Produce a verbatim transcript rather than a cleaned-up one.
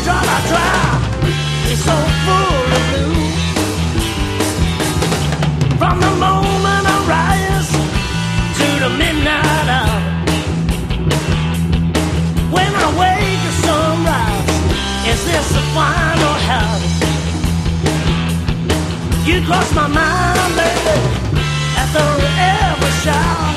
teardrop I dry is so full of blue. From the moment I rise to the midnight hour, when I wake the sunrise, is this the final house? You cross my mind, baby, after every shower.